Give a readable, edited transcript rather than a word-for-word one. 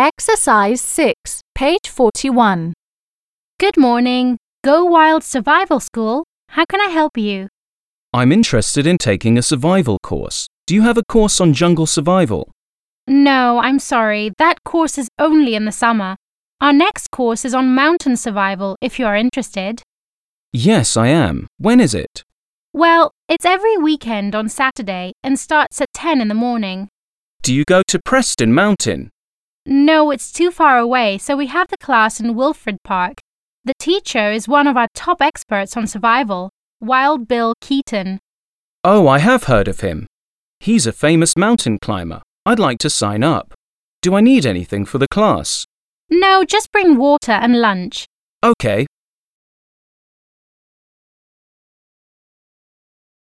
Exercise 6, page 41. Good morning. Go Wild Survival School. How can I help you? I'm interested in taking a survival course. Do you have a course on jungle survival? No, I'm sorry. That course is only in the summer. Our next course is on mountain survival, if you are interested. Yes, I am. When is it? Well, it's every weekend on Saturday and starts at 10 in the morning. Do you go to Preston Mountain? No, it's too far away, so we have the class in Wilfred Park. The teacher is one of our top experts on survival, Wild Bill Keaton. Oh, I have heard of him. He's a famous mountain climber. I'd like to sign up. Do I need anything for the class? No, just bring water and lunch. Okay,